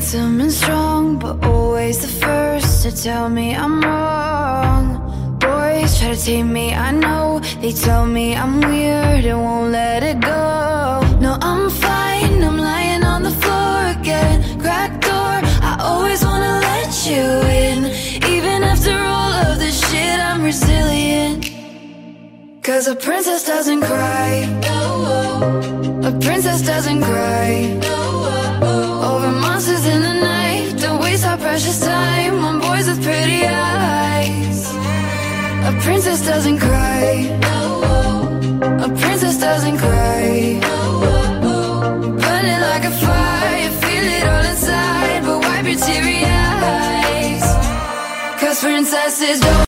handsome and strong, but always the first to tell me I'm wrong. Boys try to tame me, I know. They tell me I'm weird and won't let it go. No, I'm fine, I'm lying on the floor again. Cracked door, I always wanna let you in. Even after all of this shit, I'm resilient. Cause a princess doesn't cry. A princess doesn't cry. Over monsters in the night, don't waste our precious time on boys with pretty eyes. A princess doesn't cry. A princess doesn't cry. Burning like a fire, feel it all inside, but wipe your teary eyes. Cause princesses don't